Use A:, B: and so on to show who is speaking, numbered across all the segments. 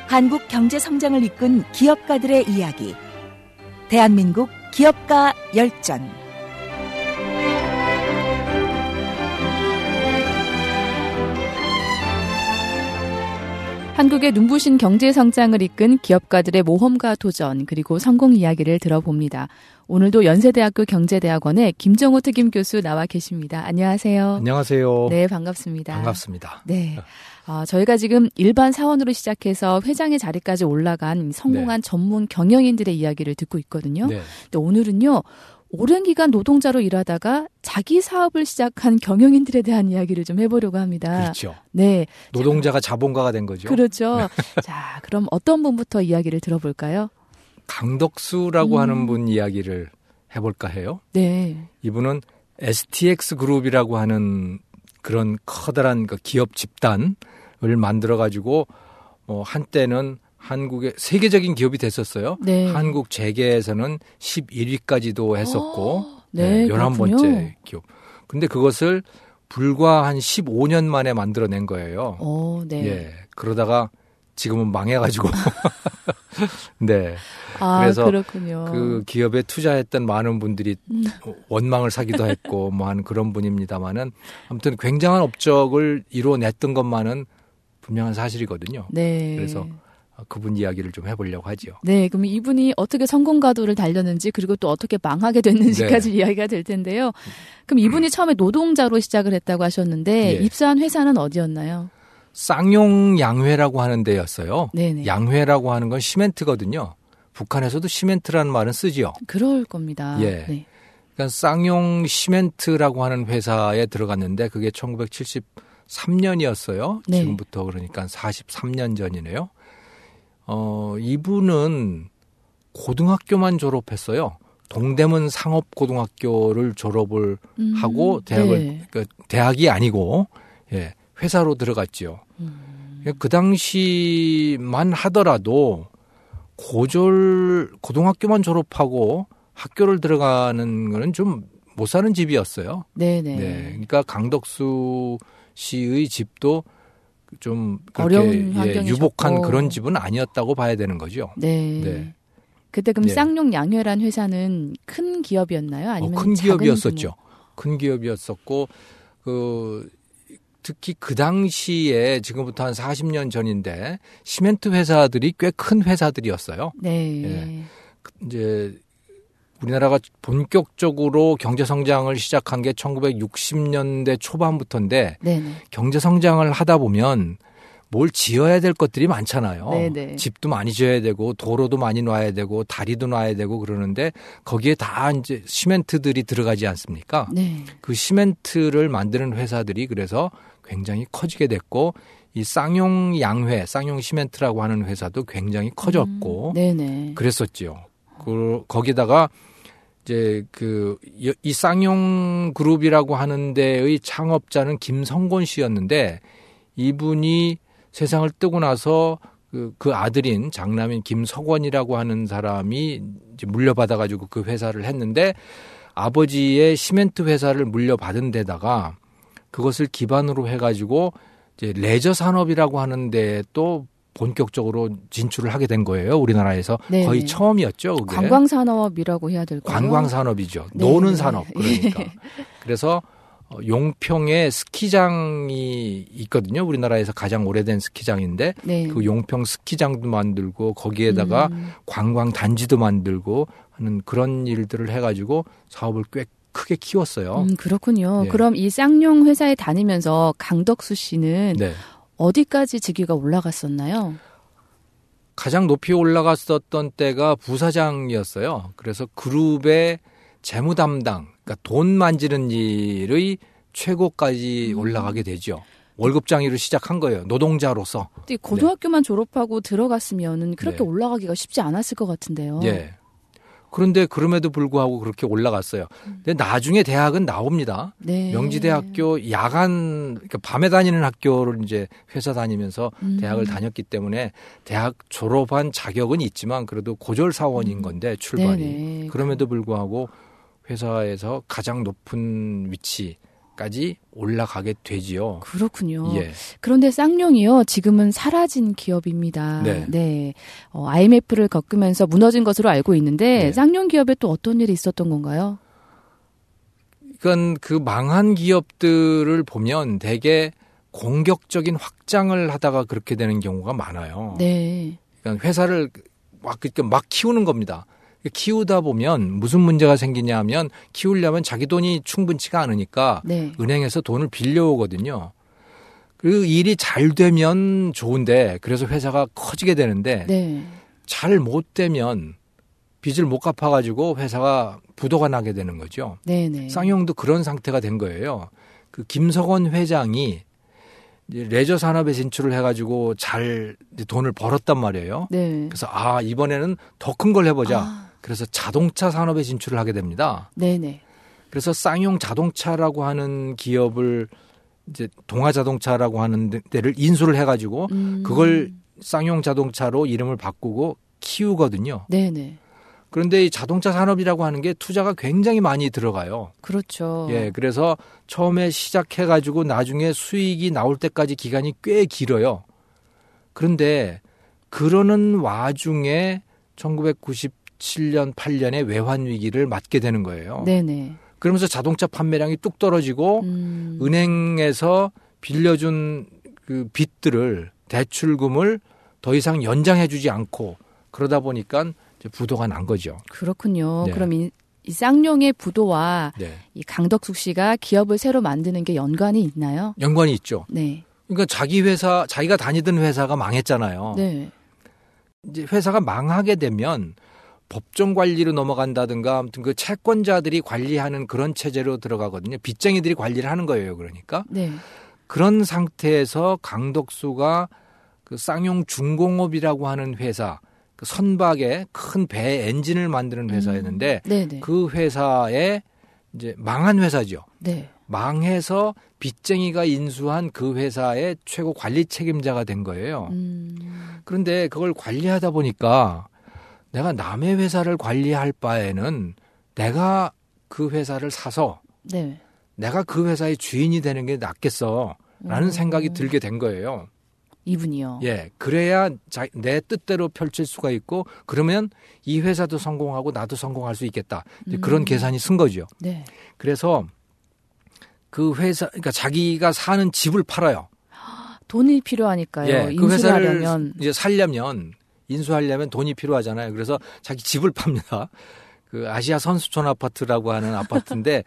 A: 한국 경제 성장을 이끈 기업가들의 이야기. 대한민국 기업가 열전.
B: 한국의 눈부신 경제 성장을 이끈 기업가들의 모험과 도전 그리고 성공 이야기를 들어봅니다. 오늘도 연세대학교 경제대학원의 김정호 특임교수 나와 계십니다. 안녕하세요.
C: 안녕하세요.
B: 네, 반갑습니다.
C: 반갑습니다.
B: 네, 저희가 지금 일반 사원으로 시작해서 회장의 자리까지 올라간 성공한 전문 경영인들의 이야기를 듣고 있거든요.
C: 네.
B: 근데 오늘은요. 오랜 기간 노동자로 일하다가 자기 사업을 시작한 경영인들에 대한 이야기를 좀 해보려고 합니다.
C: 그렇죠.
B: 네,
C: 노동자가 자본가가 된 거죠.
B: 그렇죠. 자, 그럼 어떤 분부터 이야기를 들어볼까요?
C: 강덕수라고 하는 분 이야기를 해볼까 해요.
B: 네.
C: 이분은 STX 그룹이라고 하는 그런 커다란 그 기업 집단을 만들어가지고 한때는 한국의 세계적인 기업이 됐었어요.
B: 네.
C: 한국 재계에서는 11위까지도 했었고
B: 네,
C: 11번째 기업. 근데 그것을 불과 한 15년 만에 만들어낸 거예요.
B: 네.
C: 예. 그러다가 지금은 망해가지고. 네. 그래서
B: 그렇군요.
C: 그 기업에 투자했던 많은 분들이 원망을 사기도 했고 뭐 하는 그런 분입니다만은 아무튼 굉장한 업적을 이뤄냈던 것만은 분명한 사실이거든요.
B: 네.
C: 그래서 그분 이야기를 좀 해보려고 하죠.
B: 네, 그럼 이분이 어떻게 성공 가도를 달렸는지 그리고 또 어떻게 망하게 됐는지까지
C: 네.
B: 이야기가 될 텐데요. 그럼 이분이 처음에 노동자로 시작을 했다고 하셨는데
C: 예.
B: 입사한 회사는 어디였나요?
C: 쌍용양회라고 하는 데였어요.
B: 네네.
C: 양회라고 하는 건 시멘트거든요. 북한에서도 시멘트라는 말은 쓰지요.
B: 그럴 겁니다.
C: 예.
B: 네.
C: 그러니까 쌍용 시멘트라고 하는 회사에 들어갔는데 그게 1973년이었어요.
B: 네.
C: 지금부터 그러니까 43년 전이네요. 이분은 고등학교만 졸업했어요. 동대문 상업고등학교를 졸업을 하고 대학을
B: 네.
C: 그러니까 대학이 아니고 예, 회사로 들어갔죠. 그 당시만 하더라도 고등학교만 졸업하고 학교를 들어가는 거는 좀 못 사는 집이었어요.
B: 네네.
C: 네, 그러니까 강덕수 씨의 집도 좀
B: 어려운
C: 그렇게
B: 환경이셨고.
C: 유복한 그런 집은 아니었다고 봐야 되는 거죠.
B: 네.
C: 네.
B: 그때 그럼
C: 네.
B: 쌍용양회란 회사는 큰 기업이었나요? 아니면
C: 큰
B: 작은
C: 기업이었었죠.
B: 규모?
C: 큰 기업이었었고 특히 그 당시에 지금부터 한 40년 전인데 시멘트 회사들이 꽤 큰 회사들이었어요.
B: 네.
C: 예. 이제 우리나라가 본격적으로 경제 성장을 시작한 게 1960년대 초반부터인데
B: 네네.
C: 경제 성장을 하다 보면 뭘 지어야 될 것들이 많잖아요.
B: 네네.
C: 집도 많이 지어야 되고 도로도 많이 놔야 되고 다리도 놔야 되고 그러는데 거기에 다 이제 시멘트들이 들어가지 않습니까?
B: 네.
C: 그 시멘트를 만드는 회사들이 그래서 굉장히 커지게 됐고 이 쌍용양회, 쌍용시멘트라고 하는 회사도 굉장히 커졌고
B: 네네.
C: 그랬었지요. 거기다가 이제 이 쌍용 그룹이라고 하는 데의 창업자는 김성곤 씨였는데 이분이 세상을 뜨고 나서 그 아들인 장남인 김석원이라고 하는 사람이 이제 물려받아가지고 그 회사를 했는데 아버지의 시멘트 회사를 물려받은 데다가 그것을 기반으로 해가지고 이제 레저 산업이라고 하는 데 또 본격적으로 진출을 하게 된 거예요. 우리나라에서
B: 네네.
C: 거의 처음이었죠. 그게.
B: 관광산업이라고 해야 될까요?
C: 관광산업이죠.
B: 네네.
C: 노는 산업 그러니까. 그래서 용평에 스키장이 있거든요. 우리나라에서 가장 오래된 스키장인데
B: 네.
C: 그 용평 스키장도 만들고 거기에다가 관광 단지도 만들고 하는 그런 일들을 해가지고 사업을 꽤 크게 키웠어요.
B: 그렇군요.
C: 네.
B: 그럼 이 쌍용 회사에 다니면서 강덕수 씨는
C: 네.
B: 어디까지 직위가 올라갔었나요?
C: 가장 높이 올라갔었던 때가 부사장이었어요. 그래서 그룹의 재무 담당, 그러니까 돈 만지는 일의 최고까지 올라가게 되죠. 월급장이로 시작한 거예요. 노동자로서.
B: 근데 고등학교만 졸업하고 들어갔으면은 그렇게
C: 네.
B: 올라가기가 쉽지 않았을 것 같은데요.
C: 예. 그런데 그럼에도 불구하고 그렇게 올라갔어요. 근데 나중에 대학은 나옵니다.
B: 네.
C: 명지대학교 야간, 그러니까 밤에 다니는 학교를 이제 회사 다니면서 대학을 다녔기 때문에 대학 졸업한 자격은 있지만 그래도 고졸 사원인 건데 출발이.
B: 네네.
C: 그럼에도 불구하고 회사에서 가장 높은 위치, 까지 올라가게 되지요.
B: 그렇군요.
C: 예.
B: 그런데 쌍용이요. 지금은 사라진 기업입니다.
C: 네.
B: 네. IMF를 겪으면서 무너진 것으로 알고 있는데
C: 네.
B: 쌍용 기업에 또 어떤 일이 있었던 건가요?
C: 그러니까 그 망한 기업들을 보면 대개 공격적인 확장을 하다가 그렇게 되는 경우가 많아요.
B: 네.
C: 그러니까 회사를 막 키우는 겁니다. 키우다 보면 무슨 문제가 생기냐 하면 키우려면 자기 돈이 충분치가 않으니까
B: 네.
C: 은행에서 돈을 빌려오거든요. 그 일이 잘 되면 좋은데 그래서 회사가 커지게 되는데
B: 네.
C: 잘 못 되면 빚을 못 갚아가지고 회사가 부도가 나게 되는 거죠.
B: 네네.
C: 쌍용도 그런 상태가 된 거예요. 그 김석원 회장이 이제 레저 산업에 진출을 해가지고 잘 돈을 벌었단 말이에요.
B: 네.
C: 그래서 이번에는 더 큰 걸 해보자.
B: 아.
C: 그래서 자동차 산업에 진출을 하게 됩니다.
B: 네네.
C: 그래서 쌍용 자동차라고 하는 기업을 이제 동아자동차라고 하는 데를 인수를 해가지고 그걸 쌍용 자동차로 이름을 바꾸고 키우거든요.
B: 네네.
C: 그런데 이 자동차 산업이라고 하는 게 투자가 굉장히 많이 들어가요.
B: 그렇죠.
C: 예, 그래서 처음에 시작해가지고 나중에 수익이 나올 때까지 기간이 꽤 길어요. 그런데 그러는 와중에 1997년, 8년에 외환 위기를 맞게 되는 거예요.
B: 네네.
C: 그러면서 자동차 판매량이 뚝 떨어지고 은행에서 빌려준 그 빚들을 대출금을 더 이상 연장해주지 않고 그러다 보니까 이제 부도가 난 거죠.
B: 그렇군요.
C: 네.
B: 그럼 이 쌍용의 부도와
C: 네.
B: 이 강덕숙 씨가 기업을 새로 만드는 게 연관이 있나요?
C: 연관이 있죠.
B: 네.
C: 그러니까 자기가 다니던 회사가 망했잖아요.
B: 네.
C: 이제 회사가 망하게 되면 법정 관리로 넘어간다든가 아무튼 그 채권자들이 관리하는 그런 체제로 들어가거든요. 빚쟁이들이 관리를 하는 거예요. 그러니까
B: 네.
C: 그런 상태에서 강덕수가 그 쌍용 중공업이라고 하는 회사, 그 선박의 큰 배 엔진을 만드는 회사였는데
B: 네네.
C: 그 회사에 이제 망한 회사죠.
B: 네.
C: 망해서 빚쟁이가 인수한 그 회사의 최고 관리 책임자가 된 거예요. 그런데 그걸 관리하다 보니까 내가 남의 회사를 관리할 바에는 내가 그 회사를 사서
B: 네.
C: 내가 그 회사의 주인이 되는 게 낫겠어라는 생각이 들게 된 거예요.
B: 이분이요.
C: 예, 그래야 내 뜻대로 펼칠 수가 있고 그러면 이 회사도 성공하고 나도 성공할 수 있겠다. 이제 그런 계산이 쓴 거죠.
B: 네.
C: 그래서 그 회사, 그러니까 자기가 사는 집을 팔아요.
B: 돈이 필요하니까요.
C: 예, 그
B: 인수를
C: 회사를
B: 하려면.
C: 이제 살려면 인수하려면 돈이 필요하잖아요. 그래서 자기 집을 팝니다. 그 아시아 선수촌 아파트라고 하는 아파트인데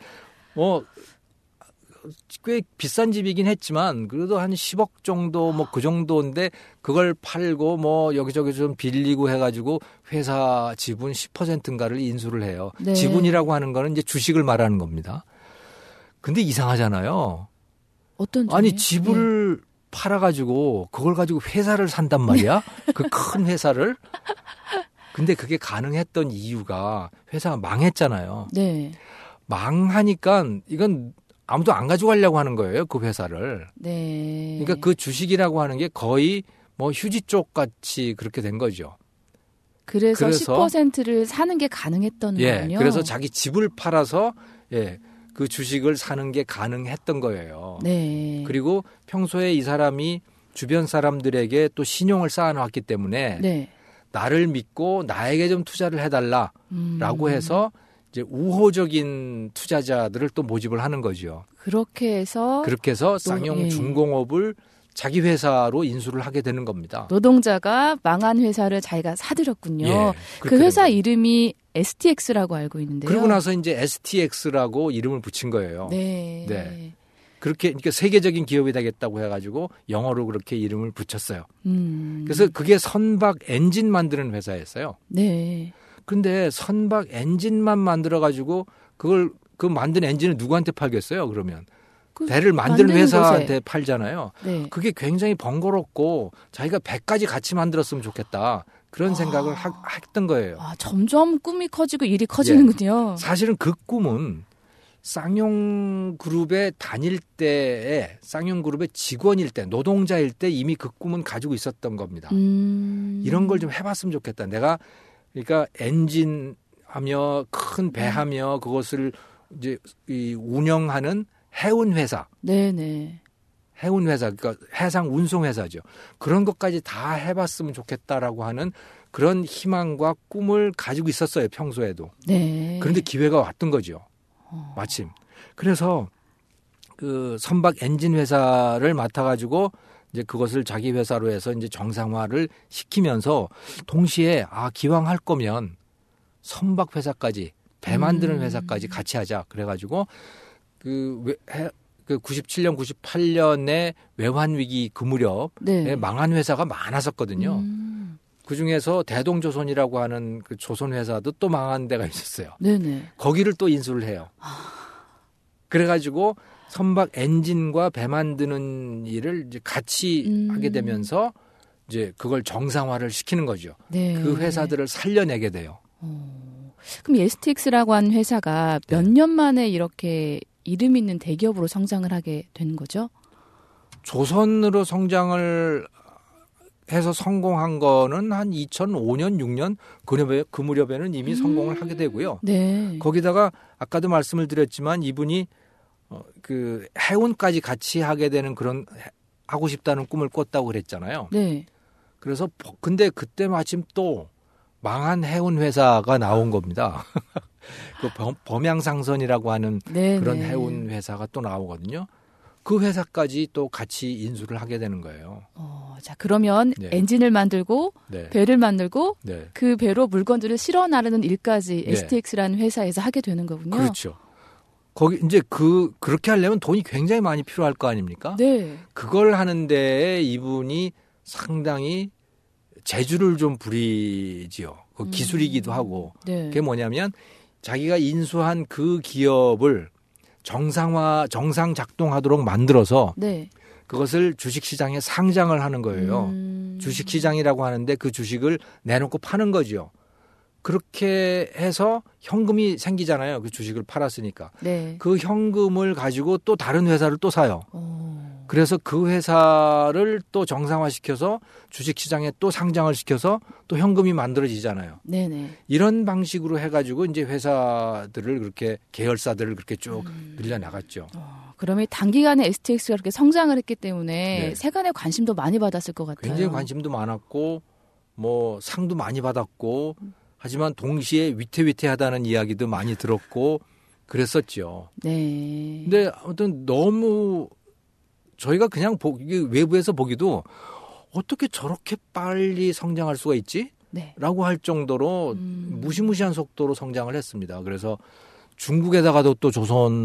C: 꽤 비싼 집이긴 했지만 그래도 한 10억 정도 뭐 그 정도인데 그걸 팔고 뭐 여기저기 좀 빌리고 해가지고 회사 지분 10%인가를 인수를 해요.
B: 네.
C: 지분이라고 하는 거는 이제 주식을 말하는 겁니다. 근데 이상하잖아요.
B: 어떤 점이요?
C: 아니 집을 팔아가지고 그걸 가지고 회사를 산단 말이야. 그 큰 회사를. 근데 그게 가능했던 이유가 회사가 망했잖아요.
B: 네.
C: 망하니까 이건 아무도 안 가져가려고 하는 거예요. 그 회사를.
B: 네.
C: 그러니까 그 주식이라고 하는 게 거의 뭐 휴지 쪽 같이 그렇게 된 거죠.
B: 그래서
C: 그래서
B: 10%를 사는 게 가능했던
C: 예.
B: 거군요.
C: 그래서 자기 집을 팔아서 그 주식을 사는 게 가능했던 거예요.
B: 네.
C: 그리고 평소에 이 사람이 주변 사람들에게 또 신용을 쌓아놨기 때문에
B: 네.
C: 나를 믿고 나에게 좀 투자를 해달라라고 해서 이제 우호적인 투자자들을 또 모집을 하는 거죠.
B: 그렇게 해서
C: 그렇게 해서 쌍용
B: 예.
C: 중공업을 자기 회사로 인수를 하게 되는 겁니다.
B: 노동자가 망한 회사를 자기가 사들였군요.
C: 예,
B: 그
C: 그렇게
B: 회사
C: 된 거예요.
B: 이름이 STX라고 알고 있는데요.
C: 그러고 나서 이제 STX라고 이름을 붙인 거예요.
B: 네.
C: 네. 그렇게 그러니까 세계적인 기업이 되겠다고 해가지고 영어로 그렇게 이름을 붙였어요. 그래서 그게 선박 엔진 만드는 회사였어요.
B: 네.
C: 근데 선박 엔진만 만들어가지고 그 만든 엔진을 누구한테 팔겠어요? 그러면
B: 그
C: 배를 만드는 회사한테
B: 곳에.
C: 팔잖아요.
B: 네.
C: 그게 굉장히 번거롭고 자기가 배까지 같이 만들었으면 좋겠다. 그런 생각을 했던 거예요.
B: 점점 꿈이 커지고 일이 커지는군요.
C: 사실은 그 꿈은 쌍용그룹에 다닐 때에 쌍용그룹의 직원일 때 노동자일 때 이미 그 꿈은 가지고 있었던 겁니다. 이런 걸 좀 해봤으면 좋겠다. 내가 그러니까 엔진하며 큰 배하며 그것을 이제 운영하는 해운 회사,
B: 네네.
C: 해운 회사, 그러니까 해상 운송 회사죠. 그런 것까지 다 해봤으면 좋겠다라고 하는 그런 희망과 꿈을 가지고 있었어요, 평소에도.
B: 네.
C: 그런데 기회가 왔던 거죠. 마침. 그래서 그 선박 엔진 회사를 맡아가지고 이제 그것을 자기 회사로 해서 이제 정상화를 시키면서 동시에 기왕 할 거면 선박 회사까지 배 만드는 회사까지 같이 하자. 그래가지고 그 97년, 98년에 외환 위기 그 무렵에 망한 회사가 많았었거든요. 그 중에서 대동조선이라고 하는 그 조선 회사도 또 망한 데가 있었어요.
B: 네네.
C: 거기를 또 인수를 해요. 그래가지고 선박 엔진과 배 만드는 일을 이제 같이 하게 되면서 이제 그걸 정상화를 시키는 거죠.
B: 네.
C: 그 회사들을 살려내게 돼요.
B: 그럼 STX라고 하는 회사가 몇 년 만에 이렇게 이름 있는 대기업으로 성장을 하게 된 거죠?
C: 조선으로 성장을 해서 성공한 거는 한 2005년, 6년 그 무렵에는 이미 성공을 하게 되고요.
B: 네.
C: 거기다가 아까도 말씀을 드렸지만 이분이 그 해운까지 같이 하게 되는 그런 하고 싶다는 꿈을 꿨다고 그랬잖아요.
B: 네.
C: 그래서 근데 그때 마침 또 망한 해운 회사가 나온 겁니다. 그 범양상선이라고 하는 그런 해운 회사가 또 나오거든요. 그 회사까지 또 같이 인수를 하게 되는 거예요.
B: 자, 그러면 엔진을 만들고 배를 만들고 그 배로 물건들을 실어 나르는 일까지 STX라는 회사에서 하게 되는 거군요.
C: 그렇죠. 거기 이제 그렇게 하려면 돈이 굉장히 많이 필요할 거 아닙니까?
B: 네.
C: 그걸 하는데 이분이 상당히 재주를 좀 부리지요. 그 기술이기도 하고. 그게 뭐냐면 자기가 인수한 그 기업을 정상 작동하도록 만들어서 그것을 주식시장에 상장을 하는 거예요. 주식시장이라고 하는데 그 주식을 내놓고 파는 거죠. 그렇게 해서 현금이 생기잖아요. 그 주식을 팔았으니까. 그 현금을 가지고 또 다른 회사를 또 사요. 그래서 그 회사를 또 정상화시켜서 주식시장에 또 상장을 시켜서 또 현금이 만들어지잖아요. 이런 방식으로 해가지고 이제 회사들을 그렇게 계열사들을 그렇게 쭉 늘려나갔죠.
B: 그러면 단기간에 STX가 그렇게 성장을 했기 때문에 세간의 관심도 많이 받았을 것 같아요.
C: 굉장히 관심도 많았고 뭐 상도 많이 받았고 하지만 동시에 위태위태하다는 이야기도 많이 들었고 그랬었죠. 근데 아무튼 너무 저희가 그냥 외부에서 보기도 어떻게 저렇게 빨리 성장할 수가 있지? 라고 할 정도로 무시무시한 속도로 성장을 했습니다. 그래서 중국에다가도 또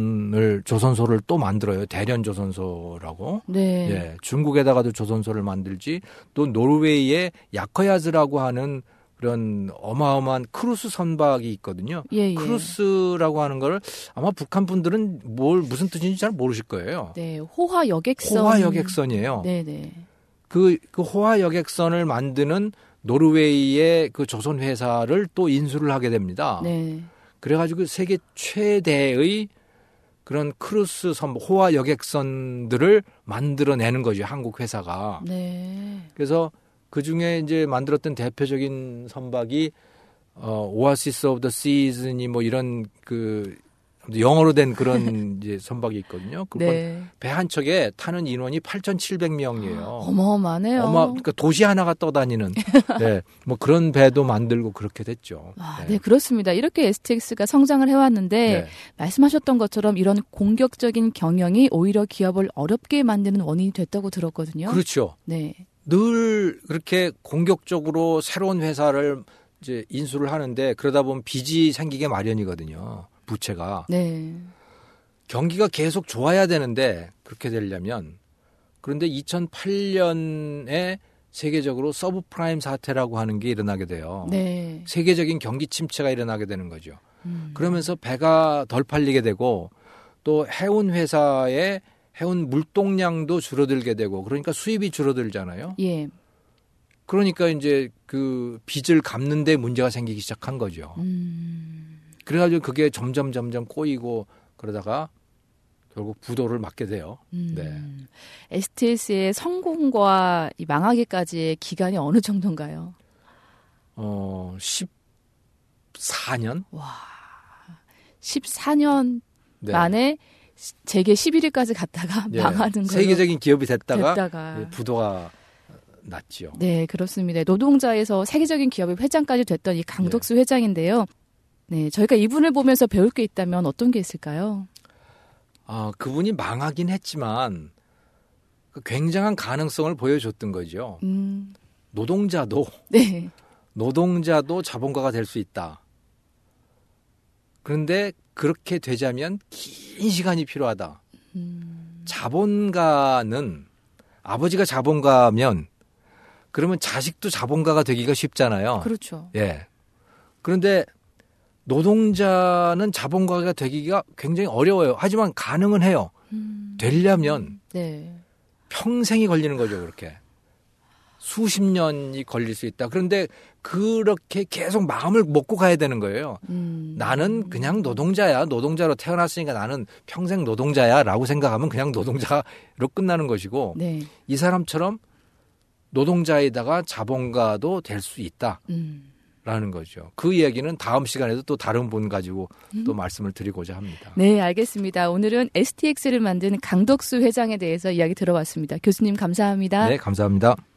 C: 조선소를 또 만들어요. 대련조선소라고. 중국에다가도 조선소를 만들지 또 노르웨이의 야커야즈라고 하는 그런 어마어마한 크루스 선박이 있거든요. 크루스라고 하는 걸 아마 북한 분들은 무슨 뜻인지 잘 모르실 거예요.
B: 호화 여객선.
C: 호화 여객선이에요. 그 호화 여객선을 만드는 노르웨이의 그 조선 회사를 또 인수를 하게 됩니다. 그래가지고 세계 최대의 그런 크루스 호화 여객선들을 만들어내는 거죠. 한국 회사가. 그래서 그 중에 이제 만들었던 대표적인 선박이 오아시스 오브 더 시즌이 뭐 이런 그 영어로 된 그런 이제 선박이 있거든요. 그건 배 한 척에 타는 인원이 8,700명이에요.
B: 어마어마하네요.
C: 그러니까 도시 하나가 떠다니는 뭐 그런 배도 만들고 그렇게 됐죠.
B: 그렇습니다. 이렇게 STX가 성장을 해왔는데 말씀하셨던 것처럼 이런 공격적인 경영이 오히려 기업을 어렵게 만드는 원인이 됐다고 들었거든요.
C: 그렇죠. 늘 그렇게 공격적으로 새로운 회사를 이제 인수를 하는데 그러다 보면 빚이 생기게 마련이거든요. 부채가. 경기가 계속 좋아야 되는데 그렇게 되려면 그런데 2008년에 세계적으로 서브프라임 사태라고 하는 게 일어나게 돼요. 세계적인 경기 침체가 일어나게 되는 거죠. 그러면서 배가 덜 팔리게 되고 또 해운 회사의 해운 물동량도 줄어들게 되고 그러니까 수입이 줄어들잖아요. 그러니까 이제 그 빚을 갚는 데 문제가 생기기 시작한 거죠. 그래가지고 그게 점점 꼬이고 그러다가 결국 부도를 맞게 돼요.
B: STS의 성공과 이 망하기까지의 기간이 어느 정도인가요?
C: 14년?
B: 와, 14년 만에 재계 11위까지 갔다가
C: 예,
B: 망하는 걸로.
C: 세계적인 기업이 됐다가
B: 예,
C: 부도가 났지요.
B: 네, 그렇습니다. 노동자에서 세계적인 기업의 회장까지 됐던 이 강덕수 회장인데요. 네, 저희가 이분을 보면서 배울 게 있다면 어떤 게 있을까요?
C: 그분이 망하긴 했지만 굉장한 가능성을 보여줬던 거죠. 노동자도
B: 네.
C: 자본가가 될 수 있다. 그런데 그렇게 되자면 긴 시간이 필요하다. 자본가는 아버지가 자본가면 그러면 자식도 자본가가 되기가 쉽잖아요.
B: 그렇죠.
C: 예. 그런데 노동자는 자본가가 되기가 굉장히 어려워요. 하지만 가능은 해요. 되려면
B: 네.
C: 평생이 걸리는 거죠. 그렇게. 수십 년이 걸릴 수 있다. 그런데 그렇게 계속 마음을 먹고 가야 되는 거예요. 나는 그냥 노동자야. 노동자로 태어났으니까 나는 평생 노동자야 라고 생각하면 그냥 노동자로 끝나는 것이고
B: 네.
C: 이 사람처럼 노동자에다가 자본가도 될 수 있다. 라는 거죠. 그 이야기는 다음 시간에도 또 다른 분 가지고 또 말씀을 드리고자 합니다.
B: 네, 알겠습니다. 오늘은 STX를 만든 강덕수 회장에 대해서 이야기 들어봤습니다. 교수님 감사합니다.
C: 네, 감사합니다.